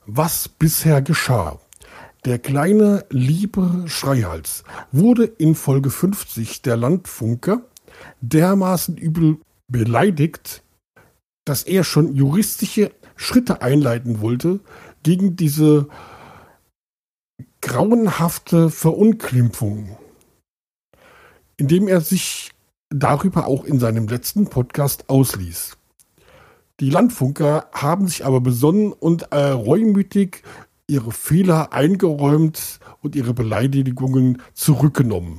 was bisher geschah. Der kleine, liebe Schreihals wurde in Folge 50 der Landfunker dermaßen übel beleidigt, dass er schon juristische Schritte einleiten wollte gegen diese grauenhafte Verunglimpfung, indem er sich darüber auch in seinem letzten Podcast ausließ. Die Landfunker haben sich aber besonnen und reumütig ihre Fehler eingeräumt und ihre Beleidigungen zurückgenommen.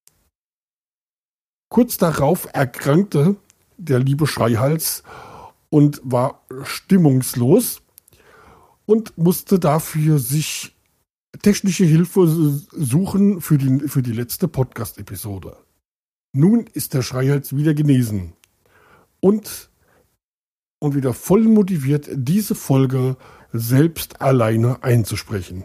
Kurz darauf erkrankte der liebe Schreihals und war stimmungslos und musste dafür sich technische Hilfe suchen für die letzte Podcast-Episode. Nun ist der Schreihals wieder genesen und wieder voll motiviert, diese Folge selbst alleine einzusprechen.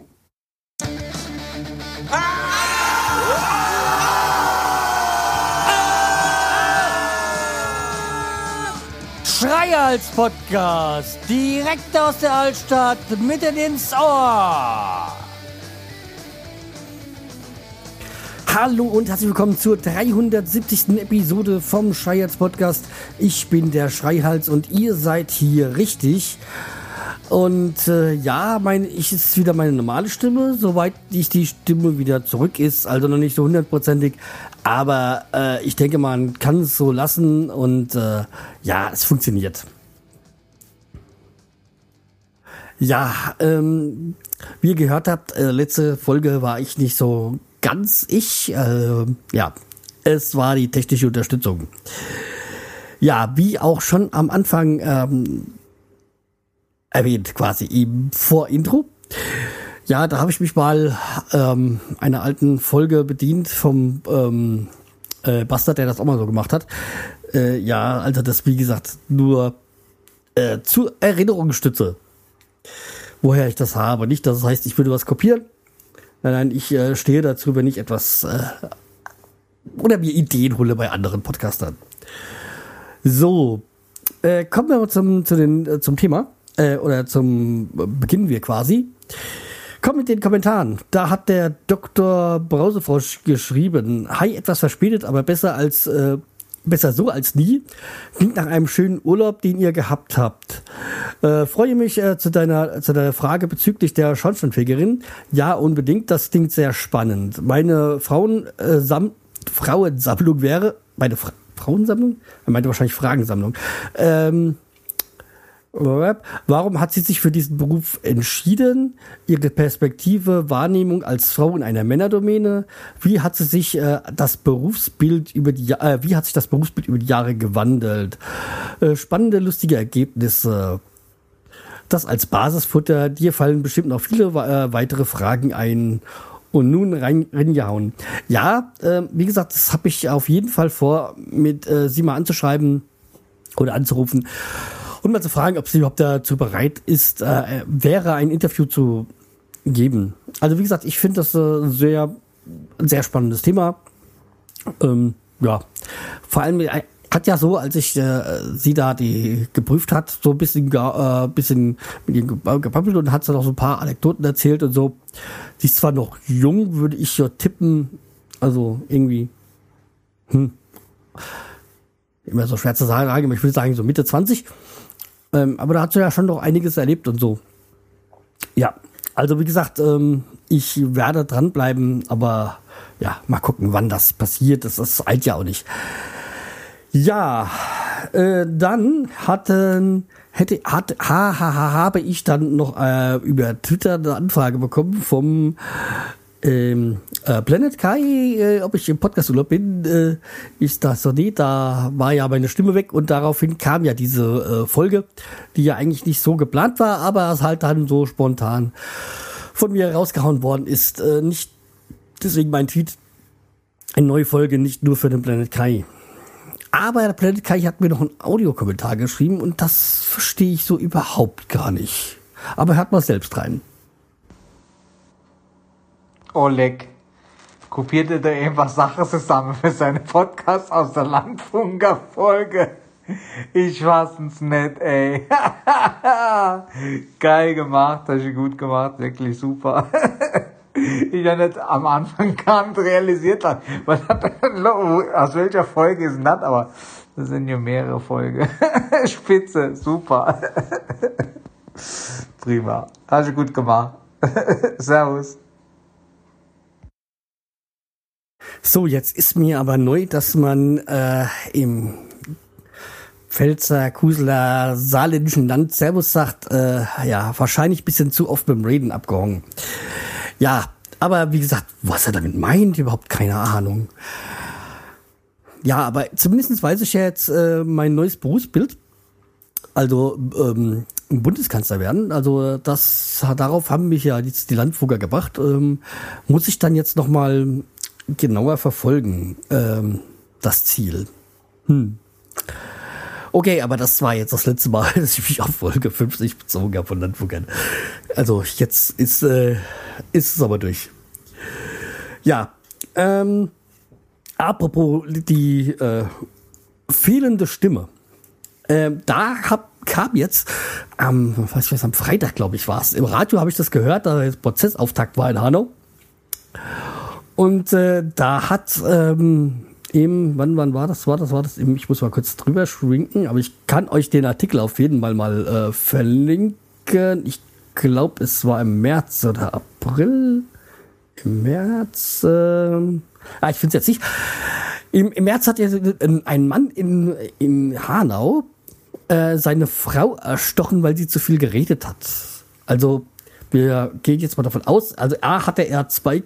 Schreihals Podcast, direkt aus der Altstadt, mitten ins Ohr. Hallo und herzlich willkommen zur 370. Episode vom Schreihals Podcast. Ich bin der Schreihals und ihr seid hier richtig. Und ich ist wieder meine normale Stimme, soweit die Stimme wieder zurück ist, also noch nicht so 100%ig. Aber ich denke, man kann es so lassen und es funktioniert. Ja, wie ihr gehört habt, letzte Folge war ich nicht so ganz ich. Es war die technische Unterstützung. Ja, wie auch schon am Anfang erwähnt, quasi im Vorintro. Ja, da habe ich mich mal einer alten Folge bedient vom Bastard, der das auch mal so gemacht hat. Also das, wie gesagt, nur zur Erinnerungsstütze. Woher ich das habe. Nicht, dass es heißt, ich würde was kopieren. Nein, ich stehe dazu, wenn ich etwas oder mir Ideen hole bei anderen Podcastern. So, kommen wir zum Thema. Beginnen wir quasi. Kommt mit den Kommentaren. Da hat der Dr. Brausefrosch geschrieben: Hi, etwas verspätet, aber besser so als nie. Klingt nach einem schönen Urlaub, den ihr gehabt habt. Freue mich zu deiner Frage bezüglich der Schornsteinfegerin. Ja, unbedingt. Das klingt sehr spannend. Meine Frauensammlung wäre... Meine Frauensammlung? Er meinte wahrscheinlich Fragensammlung. Warum hat sie sich für diesen Beruf entschieden? Ihre Perspektive, Wahrnehmung als Frau in einer Männerdomäne? Wie hat sich das Berufsbild über die Jahre gewandelt? Spannende, lustige Ergebnisse. Das als Basisfutter. Dir fallen bestimmt noch viele weitere Fragen ein. Und nun reingehauen. Ja, wie gesagt, das habe ich auf jeden Fall vor, mit sie mal anzuschreiben oder anzurufen. Und mal zu fragen, ob sie überhaupt dazu bereit ist, wäre ein Interview zu geben. Also wie gesagt, ich finde das ein sehr spannendes Thema. Vor allem hat ja so, als ich sie da die geprüft hat, so ein bisschen mit ihr gebabbelt und hat sie noch so ein paar Anekdoten erzählt und so. Sie ist zwar noch jung, würde ich ja tippen, also irgendwie, immer so schwer zu sagen, aber ich würde sagen so Mitte 20. Aber da hat sie ja schon noch einiges erlebt und so. Ja, also wie gesagt, ich werde dranbleiben, aber ja, mal gucken, wann das passiert. Das eilt ja auch nicht. Ja, dann habe ich dann noch über Twitter eine Anfrage bekommen vom Planet Kai, ob ich im Podcast-Urlaub bin, ist das so nicht. Da war ja meine Stimme weg und daraufhin kam ja diese Folge, die ja eigentlich nicht so geplant war, aber es halt dann so spontan von mir rausgehauen worden ist. Nicht deswegen mein Tweet, eine neue Folge, nicht nur für den Planet Kai. Aber der Planet Kai hat mir noch einen Audiokommentar geschrieben und das verstehe ich so überhaupt gar nicht. Aber hört mal selbst rein. Oleg, kopiert er da einfach Sachen zusammen für seine Podcast aus der Landfunker-Folge? Ich fass's nicht, ey. Geil gemacht, hast du gut gemacht, wirklich super. Ich habe nicht am Anfang gar nicht realisiert, aus welcher Folge ist das, aber das sind ja mehrere Folgen. Spitze, super. Prima, hast du gut gemacht. Servus. So, jetzt ist mir aber neu, dass man im Pfälzer, Kuseler, saarländischen Land Servus sagt, ja, wahrscheinlich ein bisschen zu oft beim Reden abgehangen. Ja, aber wie gesagt, was er damit meint, überhaupt keine Ahnung. Ja, aber zumindest weiß ich ja jetzt mein neues Berufsbild. Also Bundeskanzler werden. Also darauf haben mich ja jetzt die Landfunker gebracht. Muss ich dann jetzt nochmal genauer verfolgen, das Ziel. Okay, aber das war jetzt das letzte Mal, dass ich mich auf Folge 50 bezogen habe von Landfunkern. Also jetzt ist es aber durch. Ja, apropos die fehlende Stimme. Kam jetzt am Freitag, glaube ich, war es. Im Radio habe ich das gehört, da der Prozessauftakt war in Hanau. Und da hat wann war das? Ich muss mal kurz drüber schwenken, aber ich kann euch den Artikel auf jeden Fall mal verlinken. Ich glaube, es war im März oder April. Im März. Ich finde es jetzt nicht. Im März hat ein Mann in Hanau seine Frau erstochen, weil sie zu viel geredet hat. Also wir gehen jetzt mal davon aus, also hatte er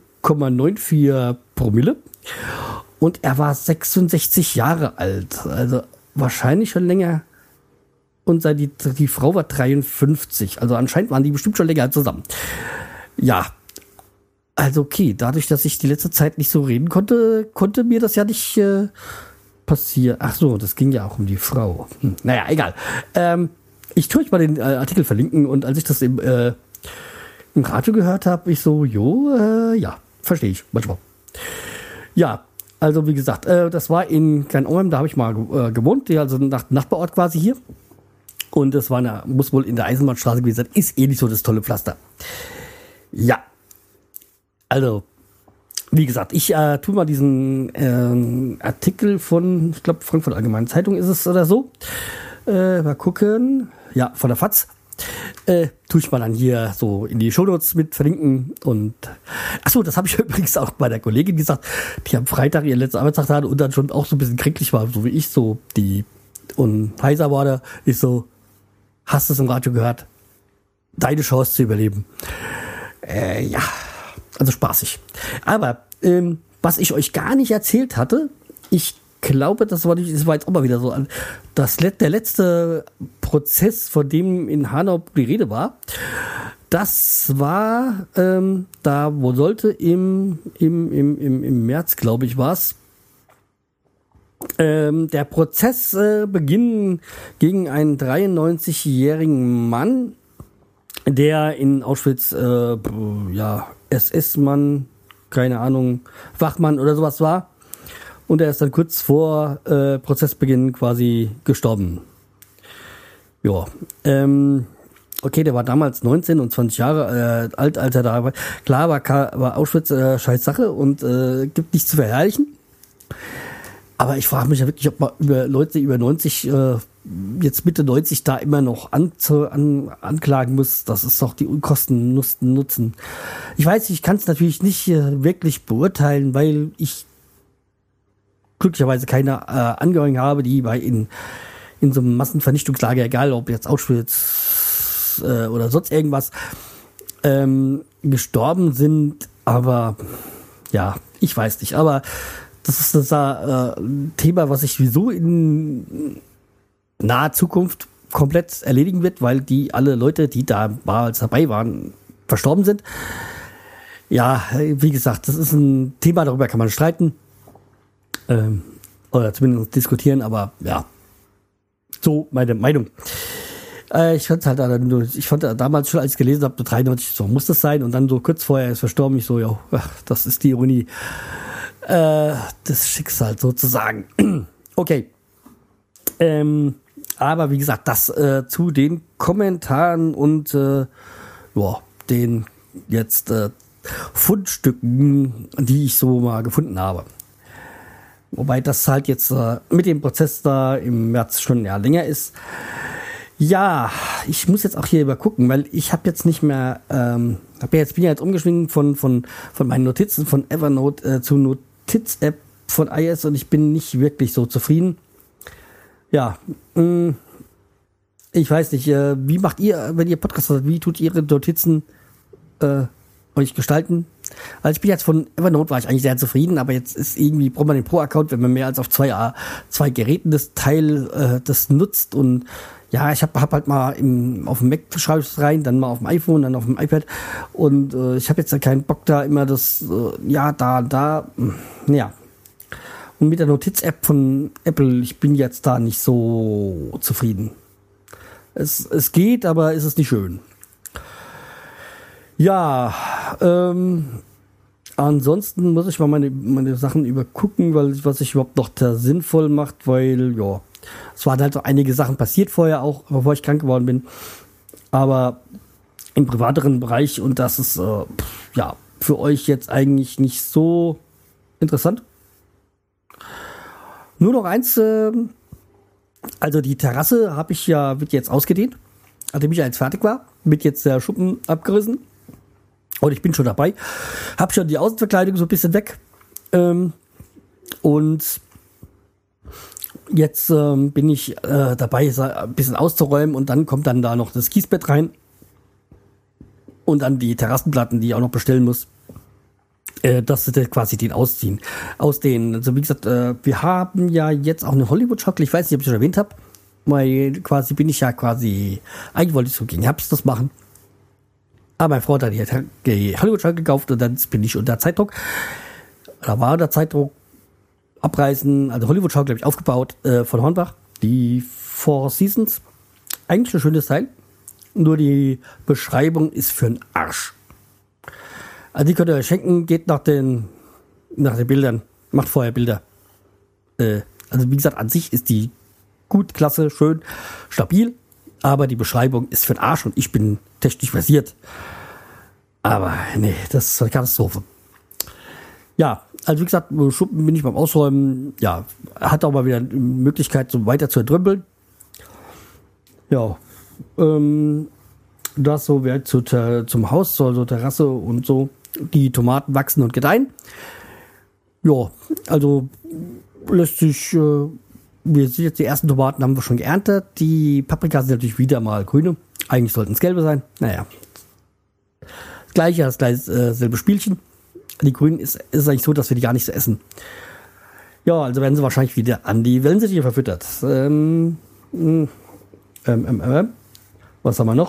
2,94 Promille und er war 66 Jahre alt, also wahrscheinlich schon länger, und die Frau war 53, also anscheinend waren die bestimmt schon länger zusammen. Ja, also okay, dadurch, dass ich die letzte Zeit nicht so reden konnte mir das ja nicht passieren. Ach so, das ging ja auch um die Frau. Naja, egal. Ich tue euch mal den Artikel verlinken, und als ich das im Radio gehört habe, ich so, ja, verstehe ich manchmal. Ja, also wie gesagt, das war in Klein-Ohm, da habe ich mal gewohnt, also Nachbarort quasi hier. Und das muss wohl in der Eisenbahnstraße gewesen sein, ist nicht so das tolle Pflaster. Ja, also, wie gesagt, ich tue mal diesen Artikel von, ich glaube, Frankfurt Allgemeine Zeitung ist es oder so. Mal gucken. Ja, von der FAZ. Tue ich mal dann hier so in die Shownotes mit verlinken. Und achso, das habe ich übrigens auch bei der Kollegin gesagt, die am Freitag ihren letzten Arbeitstag hatte und dann schon auch so ein bisschen kränklich war, so wie ich, so und heiser war da. Ich so, hast du es im Radio gehört? Deine Chance zu überleben. Ja, also spaßig. Aber was ich euch gar nicht erzählt hatte, ich glaube, das war jetzt auch mal wieder so, der letzte Prozess, von dem in Hanau die Rede war, das war, wo sollte im März, glaube ich, war es, der Prozess beginnen gegen einen 93-jährigen Mann, der in Auschwitz, SS-Mann, keine Ahnung, Wachmann oder sowas war. Und er ist dann kurz vor Prozessbeginn quasi gestorben. Ja, okay, der war damals 19 und 20 Jahre alt, als er da war. Klar, war Auschwitz scheiß Sache und gibt nichts zu verherrlichen. Aber ich frage mich ja wirklich, ob man über Leute über 90, jetzt Mitte 90 da immer noch anklagen muss. Das ist doch die Unkosten Nutzen. Ich weiß, ich kann es natürlich nicht wirklich beurteilen, weil ich glücklicherweise keine Angehörigen habe, die in so einem Massenvernichtungslager, egal ob jetzt Auschwitz oder sonst irgendwas, gestorben sind. Aber ja, ich weiß nicht. Aber das ist ein Thema, was sich sowieso in naher Zukunft komplett erledigen wird, weil alle Leute, die damals dabei waren, verstorben sind. Ja, wie gesagt, das ist ein Thema, darüber kann man streiten. Oder zumindest diskutieren, aber ja, so meine Meinung. Ich fand damals schon, als ich gelesen habe, 93, so muss das sein, und dann so kurz vorher ist verstorben, ich so, ja, das ist die Ironie des Schicksals sozusagen. Okay. Aber wie gesagt, das zu den Kommentaren und den jetzt Fundstücken, die ich so mal gefunden habe. Wobei das halt jetzt mit dem Prozess da im März schon länger ist. Ja, ich muss jetzt auch hier übergucken, weil ich habe jetzt nicht mehr, bin ja jetzt umgeschwungen von meinen Notizen von Evernote zu Notiz-App von iOS und ich bin nicht wirklich so zufrieden. Ja, ich weiß nicht, wie macht ihr, wenn ihr Podcast habt, wie tut ihr ihre Notizen euch gestalten? Also ich bin jetzt von Evernote, war ich eigentlich sehr zufrieden, aber jetzt ist irgendwie, braucht man den Pro-Account, wenn man mehr als auf zwei Geräten das Teil das nutzt und ja, ich hab halt mal auf dem Mac schreibe ich es rein, dann mal auf dem iPhone, dann auf dem iPad und ich habe jetzt ja keinen Bock da immer das, ja. Und mit der Notiz-App von Apple, ich bin jetzt da nicht so zufrieden. Es geht, aber es ist nicht schön. Ja, ansonsten muss ich mal meine Sachen übergucken, was sich überhaupt noch da sinnvoll macht, weil, ja, es waren halt so einige Sachen passiert vorher auch, bevor ich krank geworden bin. Aber im privateren Bereich und das ist, für euch jetzt eigentlich nicht so interessant. Nur noch eins, also die Terrasse wird jetzt ausgedehnt, nachdem ich jetzt fertig war, wird jetzt der Schuppen abgerissen. Und ich bin schon dabei. Hab schon die Außenverkleidung so ein bisschen weg. Und jetzt bin ich dabei, ein bisschen auszuräumen. Und dann kommt dann da noch das Kiesbett rein. Und dann die Terrassenplatten, die ich auch noch bestellen muss. Das ist quasi den Ausziehen. Also wie gesagt, wir haben ja jetzt auch eine Hollywood-Schaukel. Ich weiß nicht, ob ich schon erwähnt habe. Weil quasi eigentlich wollte ich so gegen Herbst das machen. Aber meine Frau hat die Hollywood-Schaukel gekauft und dann bin ich unter Zeitdruck. Da war der Zeitdruck abreißen. Also Hollywood-Schaukel habe ich aufgebaut von Hornbach. Die Four Seasons. Eigentlich ein schönes Teil. Nur die Beschreibung ist für den Arsch. Also die könnt ihr euch schenken. Geht nach den Bildern. Macht vorher Bilder. Also wie gesagt, an sich ist die gut, klasse, schön, stabil. Aber die Beschreibung ist für den Arsch und ich bin technisch versiert. Aber nee, das ist eine Katastrophe. Ja, also wie gesagt, Schuppen bin ich beim Ausräumen. Ja, hat auch mal wieder eine Möglichkeit, so weiter zu entrümpeln. Ja, das so wäre zum Haus, so Terrasse und so. Die Tomaten wachsen und gedeihen. Ja, also lässt sich... Wir sind jetzt, die ersten Tomaten haben wir schon geerntet. Die Paprika sind natürlich wieder mal grüne. Eigentlich sollten es gelbe sein. Naja. Das gleiche, selbe Spielchen. Die grünen ist eigentlich so, dass wir die gar nicht so essen. Ja, also werden sie wahrscheinlich wieder an die Wellensittiche verfüttert. Was haben wir noch?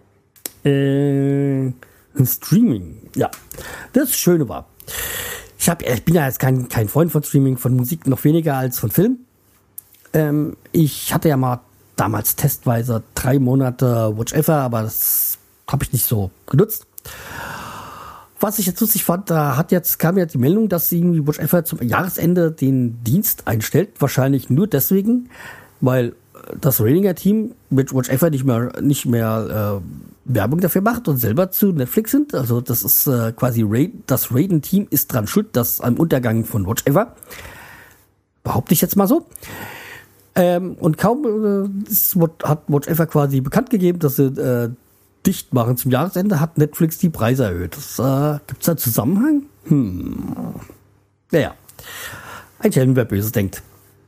Streaming. Ja. Das Schöne war. Ich bin ja jetzt kein Freund von Streaming, von Musik noch weniger als von Film. Ich hatte ja mal damals testweise 3 Monate Watch Ever, aber das habe ich nicht so genutzt. Was ich jetzt lustig fand, kam jetzt die Meldung, dass irgendwie Watch Ever zum Jahresende den Dienst einstellt. Wahrscheinlich nur deswegen, weil das Ratinger-Team mit Watch Ever nicht mehr Werbung dafür macht und selber zu Netflix sind. Also das ist quasi das Raiden-Team ist dran schuld, dass am Untergang von Watch Ever. Behaupte ich jetzt mal so. Und kaum hat Watch Ever quasi bekannt gegeben, dass sie dicht machen zum Jahresende, hat Netflix die Preise erhöht. Gibt's da einen Zusammenhang? Naja. Ein Schelm, wer Böses denkt.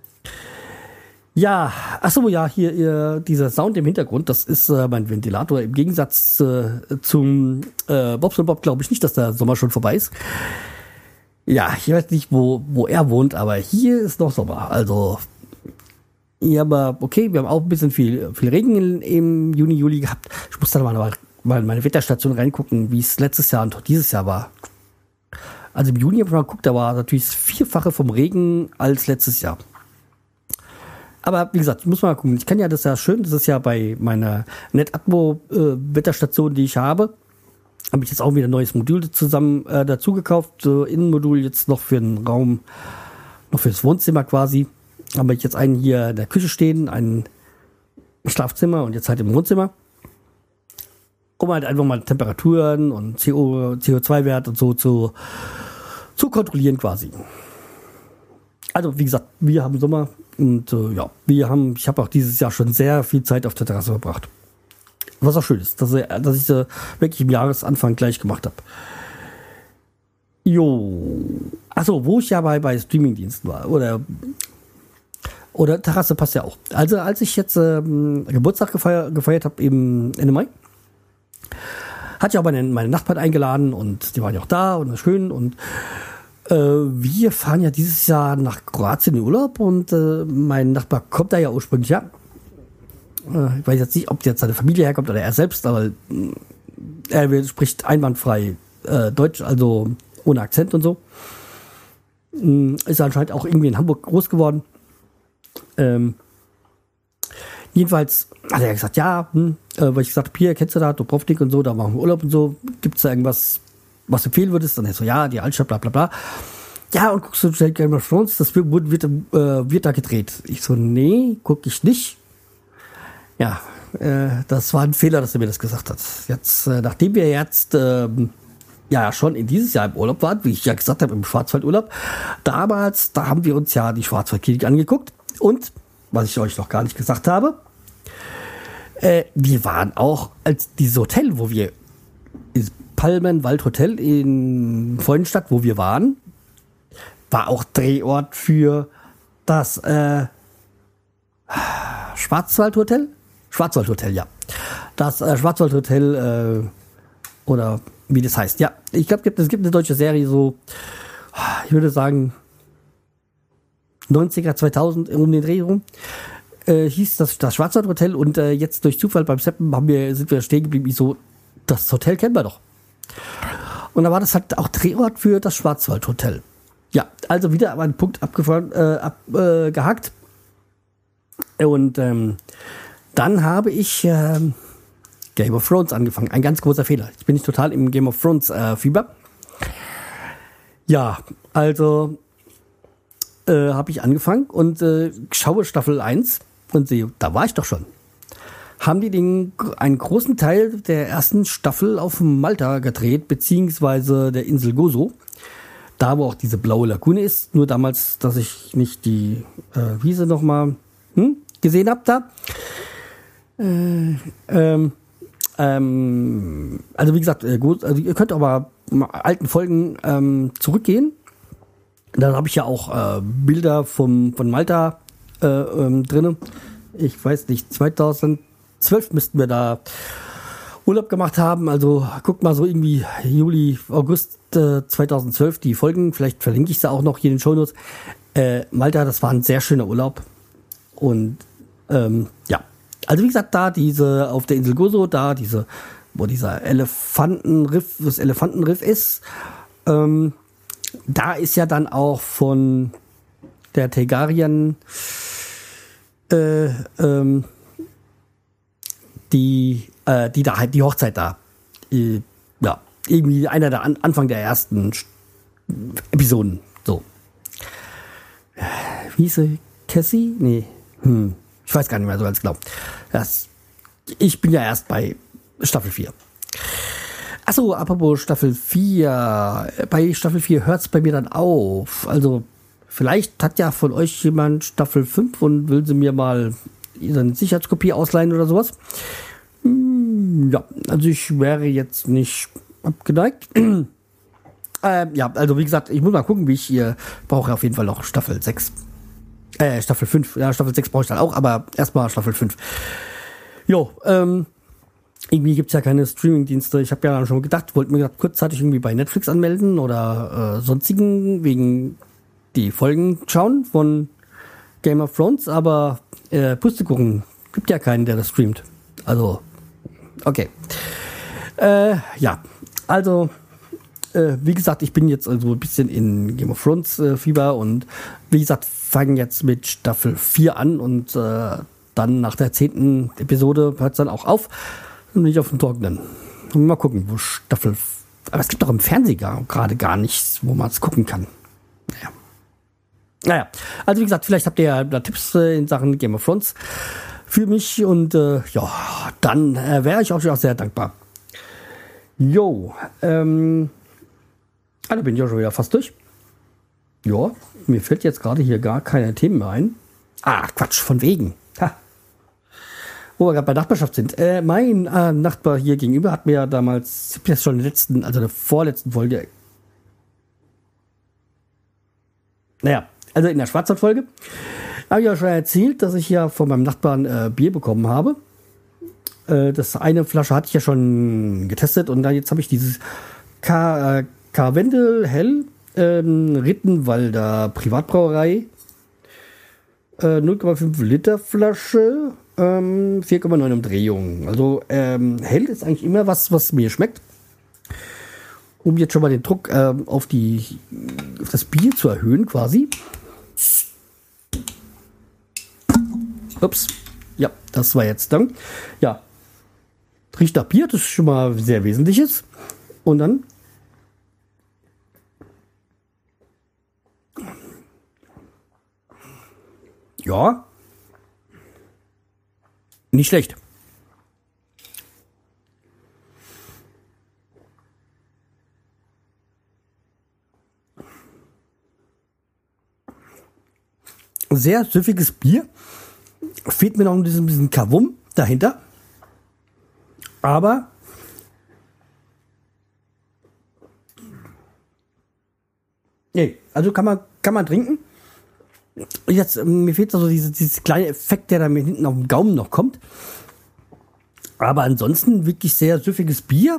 Ja, achso, ja, hier dieser Sound im Hintergrund, das ist mein Ventilator. Im Gegensatz zum Bobs und Bob glaube ich nicht, dass der Sommer schon vorbei ist. Ja, ich weiß nicht, wo er wohnt, aber hier ist noch Sommer. Also, ja, aber okay, wir haben auch ein bisschen viel Regen im Juni, Juli gehabt. Ich muss dann mal in meine Wetterstation reingucken, wie es letztes Jahr und dieses Jahr war. Also im Juni habe ich mal geguckt, da war natürlich das 4-fache vom Regen als letztes Jahr. Aber wie gesagt, ich muss mal gucken. Ich kann ja das ja schön, das ist ja bei meiner NetAtmo Wetterstation, die ich habe ich jetzt auch wieder ein neues Modul dazu gekauft. Innenmodul jetzt noch für den Raum, noch fürs Wohnzimmer quasi. habe ich jetzt einen hier in der Küche stehen, einen im Schlafzimmer und jetzt halt im Wohnzimmer. Um halt einfach mal Temperaturen und CO2-Wert und so zu kontrollieren quasi. Also wie gesagt, wir haben Sommer und ich habe auch dieses Jahr schon sehr viel Zeit auf der Terrasse verbracht. Was auch schön ist, dass ich wirklich im Jahresanfang gleich gemacht habe. Jo. Achso, wo ich ja bei Streamingdiensten war. Oder Terrasse passt ja auch. Also als ich jetzt Geburtstag gefeiert habe im Ende Mai, hatte ich auch meine Nachbarn eingeladen und die waren ja auch da und das ist schön. Und wir fahren ja dieses Jahr nach Kroatien in Urlaub und mein Nachbar kommt da ja ursprünglich her. Ich weiß jetzt nicht, ob jetzt seine Familie herkommt oder er selbst, aber er spricht einwandfrei Deutsch, also ohne Akzent und so. Ist anscheinend auch irgendwie in Hamburg groß geworden. Jedenfalls hat er gesagt, ja, weil ich gesagt habe, hier, kennst du da, Dubrovnik und so, da machen wir Urlaub und so, gibt es da irgendwas, was du empfehlen würdest? Dann er so, ja, die Altstadt, bla bla bla. Ja, und guckst du schnell Game of Thrones, das wird da gedreht. Ich so, nee, guck ich nicht. Ja, das war ein Fehler, dass er mir das gesagt hat. Jetzt, nachdem wir jetzt schon in dieses Jahr im Urlaub waren, wie ich ja gesagt habe, im Schwarzwaldurlaub, da haben wir uns ja die Schwarzwaldklinik angeguckt und, was ich euch noch gar nicht gesagt habe, wir waren auch als dieses Hotel, wo wir, das Palmenwald-Hotel in Freudenstadt, wo wir waren, war auch Drehort für das Schwarzwaldhotel? Schwarzwaldhotel, ja. Das Schwarzwaldhotel, oder wie das heißt. Ja, ich glaube, es gibt eine deutsche Serie, so, ich würde sagen, 90er, 2000 um den Dreh rum. Hieß das Schwarzwaldhotel und jetzt durch Zufall beim Seppen sind wir stehen geblieben. Ich so, das Hotel kennen wir doch. Und da war das halt auch Drehort für das Schwarzwaldhotel. Ja, also wieder aber einen Punkt abgehakt. Und dann habe ich Game of Thrones angefangen. Ein ganz großer Fehler. Ich bin nicht total im Game of Thrones Fieber. Ja, also habe ich angefangen und schaue Staffel 1 und sehe, da war ich doch schon. Haben die einen großen Teil der ersten Staffel auf Malta gedreht, beziehungsweise der Insel Gozo. Da, wo auch diese blaue Lagune ist. Nur damals, dass ich nicht die Wiese nochmal gesehen habe da. Also wie gesagt, also ihr könnt aber alten Folgen zurückgehen. Dann habe ich ja auch Bilder von Malta drinne. Ich weiß nicht, 2012 müssten wir da Urlaub gemacht haben. Also guckt mal so irgendwie Juli, August 2012 die Folgen. Vielleicht verlinke ich sie auch noch hier in den Shownotes. Malta, das war ein sehr schöner Urlaub. Und ja, also wie gesagt, da auf der Insel Gozo, wo dieser Elefantenriff, das Elefantenriff ist, da ist ja dann auch von der Targaryen die Hochzeit da. Ja, irgendwie einer der Anfang der ersten Episoden. So. Wie hieß sie? Cassie? Nee. Ich weiß gar nicht mehr so ganz genau. Ich bin ja erst bei Staffel 4. Achso, apropos Staffel 4. Bei Staffel 4 hört es bei mir dann auf. Also, vielleicht hat ja von euch jemand Staffel 5 und will sie mir mal eine Sicherheitskopie ausleihen oder sowas. Ja, also ich wäre jetzt nicht abgeneigt. Ja, also wie gesagt, ich muss mal gucken, wie ich hier brauche auf jeden Fall noch Staffel 6. Staffel 5. Ja, Staffel 6 brauche ich dann auch, aber erstmal Staffel 5. Jo, irgendwie gibt's ja keine Streaming-Dienste. Ich habe ja dann schon gedacht, wollte mir kurzzeitig irgendwie bei Netflix anmelden oder sonstigen, wegen die Folgen schauen von Game of Thrones, aber Pustekuchen, gibt ja keinen, der das streamt. Also, okay. Ja, also, wie gesagt, ich bin jetzt also ein bisschen in Game of Thrones Fieber und wie gesagt, fangen jetzt mit Staffel 4 an und dann nach der 10. Episode hört es dann auch auf und nicht auf dem Trockenen. Mal gucken, wo Staffel... Aber es gibt doch im Fernsehen gerade gar nichts, wo man es gucken kann. Naja. Naja, also wie gesagt, vielleicht habt ihr ja da Tipps in Sachen Game of Thrones für mich und ja, dann wäre ich auch sehr dankbar. Jo, also bin ich auch schon wieder fast durch. Ja, mir fällt jetzt gerade hier gar keine Themen mehr ein. Ah, Quatsch, von wegen. Ha. Wo wir gerade bei Nachbarschaft sind. Mein Nachbar hier gegenüber hat mir ja damals, ich habe jetzt schon in der vorletzten Folge, naja, also in der Schwarzwaldfolge, habe ich ja schon erzählt, dass ich ja von meinem Nachbarn Bier bekommen habe. Das eine Flasche hatte ich ja schon getestet und dann jetzt habe ich dieses Karwendel Hell Rittenwalder Privatbrauerei 0,5 Liter Flasche 4,9 Umdrehungen. Also Hell ist eigentlich immer was mir schmeckt. Um jetzt schon mal den Druck auf das Bier zu erhöhen quasi. Ups. Ja, das war jetzt dann. Ja. Riecht nach Bier, das ist schon mal sehr Wesentliches. Und dann ja, nicht schlecht. Sehr süffiges Bier. Fehlt mir noch ein bisschen Kavum dahinter. Aber nee, also kann man trinken. Jetzt, mir fehlt so dieses kleine Effekt, der da mir hinten auf dem Gaumen noch kommt. Aber ansonsten wirklich sehr süffiges Bier.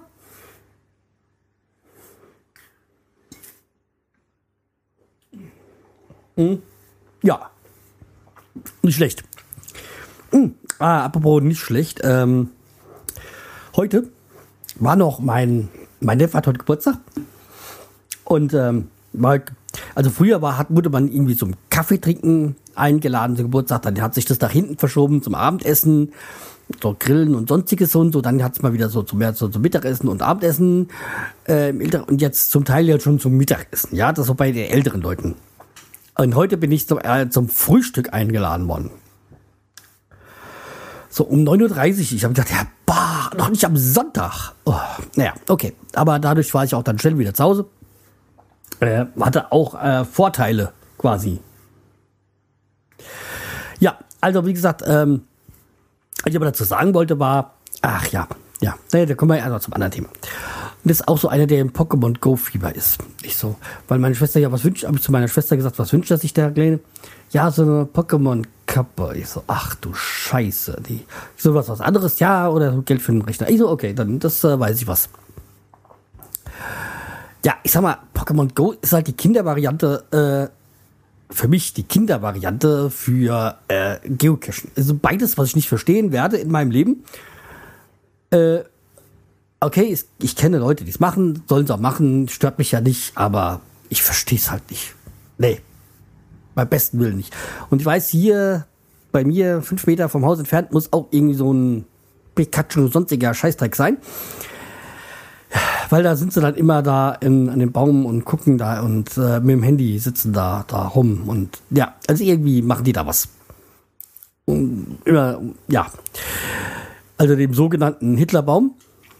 Ja, nicht schlecht. Apropos nicht schlecht. Heute war noch mein Neffe hat heute Geburtstag. Und also früher wurde man irgendwie zum Kaffee trinken eingeladen zum Geburtstag, dann hat sich das nach hinten verschoben zum Abendessen, so Grillen und sonstiges und so, dann hat es mal wieder so zum Mittagessen und Abendessen und jetzt zum Teil ja schon zum Mittagessen, ja, das so bei den älteren Leuten. Und heute bin ich zum Frühstück eingeladen worden. So um 9:30 Uhr. Ich habe gedacht, ja, noch nicht am Sonntag. Oh, naja, okay. Aber dadurch war ich auch dann schnell wieder zu Hause. Hatte auch Vorteile quasi. Ja, also wie gesagt, was ich aber dazu sagen wollte war, da kommen wir ja also zum anderen Thema. Und das ist auch so einer, der im Pokémon Go Fieber ist. Ich so, weil meine Schwester ja was wünscht, habe ich zu meiner Schwester gesagt, was wünscht er sich der Kleine? Ja, so eine Pokémon Kappe. Ich so, ach du Scheiße. So was anderes, ja, oder Geld für den Rechner. Ich so, okay, dann das weiß ich was. Ja, ich sag mal, Pokémon Go ist halt die Kindervariante, für mich die Kindervariante für Geocachen. Also beides, was ich nicht verstehen werde in meinem Leben. Okay, ich kenne Leute, die es machen, sollen sie auch machen, stört mich ja nicht, aber ich verstehe es halt nicht. Nee, beim besten Willen nicht. Und ich weiß, hier bei mir 5 Meter vom Haus entfernt muss auch irgendwie so ein Pikachu sonstiger Scheißdreck sein. Weil da sind sie dann immer da an dem Baum und gucken da und mit dem Handy sitzen da rum. Und ja, also irgendwie machen die da was. Und immer, ja. Also dem sogenannten Hitlerbaum.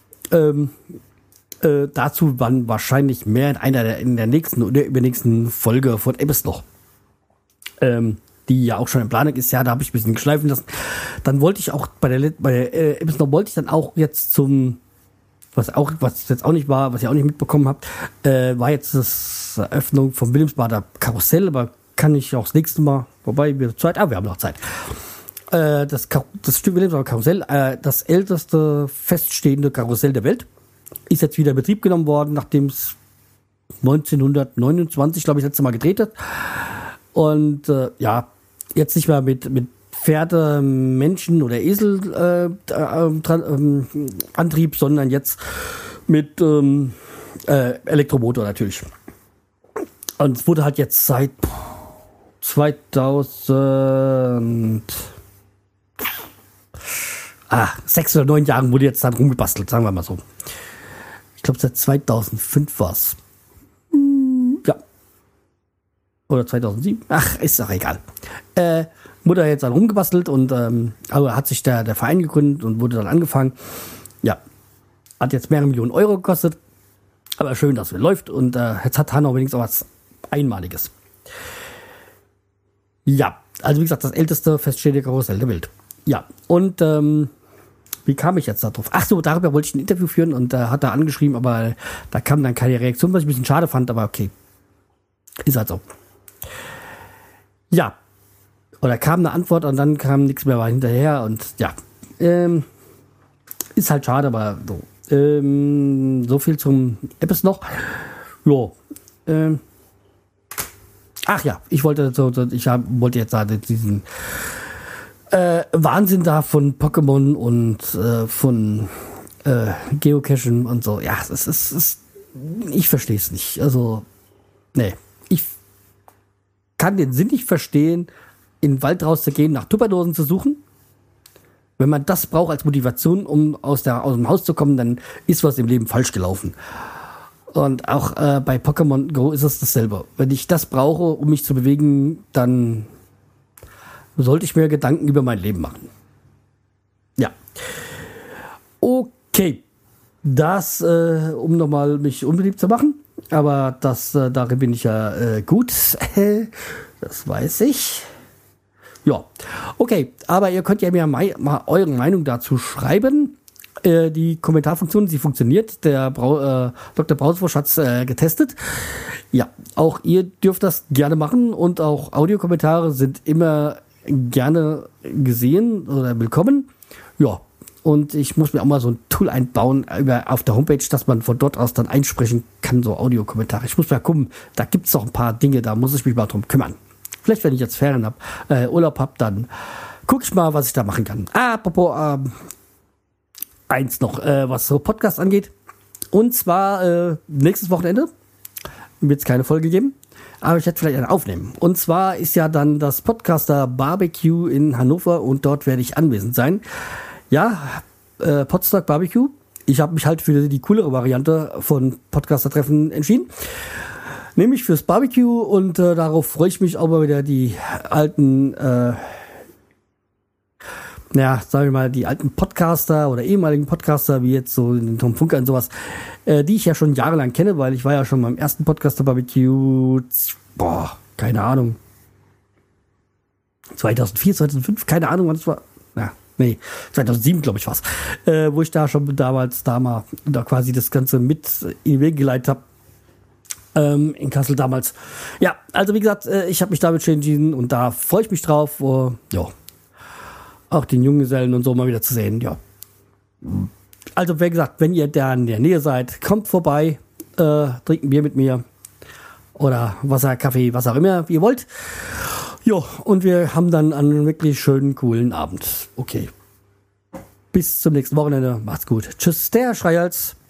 Dazu waren wahrscheinlich mehr in der nächsten oder übernächsten Folge von Ebbes noch. Die ja auch schon in Planung ist. Ja, da habe ich ein bisschen geschleifen lassen. Dann wollte ich auch bei Ebbes noch wollte ich dann auch jetzt was jetzt auch nicht war, was ihr auch nicht mitbekommen habt, war jetzt das Eröffnung vom Wilhelmsbader Karussell, aber kann ich auch das nächste Mal, wobei wir haben noch Zeit. Das Stück Wilhelmsbader Karussell, das älteste feststehende Karussell der Welt, ist jetzt wieder in Betrieb genommen worden, nachdem es 1929, glaube ich, das letzte Mal gedreht hat. Und jetzt nicht mehr mit Pferde, Menschen oder Esel Antrieb, sondern jetzt mit Elektromotor natürlich. Und es wurde halt jetzt seit 6 oder 9 Jahren wurde jetzt dann rumgebastelt, sagen wir mal so. Ich glaube seit 2005 war es. Ja. Oder 2007. Ach, ist doch egal. Wurde jetzt dann rumgebastelt und aber hat sich der Verein gegründet und wurde dann angefangen. Ja, hat jetzt mehrere Millionen Euro gekostet. Aber schön, dass es läuft und jetzt hat Hanau wenigstens auch was Einmaliges. Ja, also wie gesagt, das älteste feststehende Karussell der Welt. Ja, und wie kam ich jetzt da drauf? Ach so, darüber wollte ich ein Interview führen und hat er angeschrieben, aber da kam dann keine Reaktion, was ich ein bisschen schade fand, aber okay. Ist halt so. Ja. Oder kam eine Antwort und dann kam nichts mehr hinterher und ja. Ist halt schade, aber so. So viel zum Apps noch. Jo. Ach ja, ich wollte jetzt da diesen Wahnsinn da von Pokémon und von Geocachen und so. Ja, es ist ich verstehe es nicht. Also, nee. Ich kann den Sinn nicht verstehen, in den Wald rauszugehen, nach Tupperdosen zu suchen. Wenn man das braucht als Motivation, um aus dem Haus zu kommen, dann ist was im Leben falsch gelaufen. Und auch bei Pokémon Go ist es dasselbe. Wenn ich das brauche, um mich zu bewegen, dann sollte ich mir Gedanken über mein Leben machen. Ja. Okay. Das, um nochmal mich unbeliebt zu machen. Aber darin bin ich ja gut. Das weiß ich. Ja. Okay. Aber ihr könnt ja mir mal eure Meinung dazu schreiben. Die Kommentarfunktion, sie funktioniert. Der Dr. Brausfrosch hat's getestet. Ja, auch ihr dürft das gerne machen und auch Audiokommentare sind immer gerne gesehen oder willkommen. Ja, und ich muss mir auch mal so ein Tool einbauen auf der Homepage, dass man von dort aus dann einsprechen kann, so Audiokommentare. Ich muss mal gucken, da gibt's noch ein paar Dinge, da muss ich mich mal drum kümmern. Vielleicht, wenn ich jetzt Ferien habe, Urlaub habe, dann gucke ich mal, was ich da machen kann. Apropos, eins noch, was so Podcast angeht. Und zwar nächstes Wochenende wird es keine Folge geben, aber ich werde vielleicht eine aufnehmen. Und zwar ist ja dann das Podcaster Barbecue in Hannover und dort werde ich anwesend sein. Ja, Podstock Barbecue. Ich habe mich halt für die coolere Variante von Podcaster-Treffen entschieden. Nämlich fürs Barbecue und darauf freue ich mich auch mal wieder die alten sagen wir mal, die alten Podcaster oder ehemaligen Podcaster, wie jetzt so den Tom Funker und sowas, die ich ja schon jahrelang kenne, weil ich war ja schon beim ersten Podcaster-Barbecue, keine Ahnung, 2004, 2005, keine Ahnung, wann es war, 2007, glaube ich, war's, wo ich da schon damals da quasi das Ganze mit in den Weg geleitet habe, in Kassel damals. Ja, also wie gesagt, ich habe mich damit schon entschieden und da freue ich mich drauf, auch den Junggesellen und so mal wieder zu sehen, ja. Also, wie gesagt, wenn ihr da in der Nähe seid, kommt vorbei, trinkt ein Bier mit mir oder Wasser, Kaffee, was auch immer ihr wollt. Jo, und wir haben dann einen wirklich schönen, coolen Abend. Okay. Bis zum nächsten Wochenende. Macht's gut. Tschüss, der Schreihals.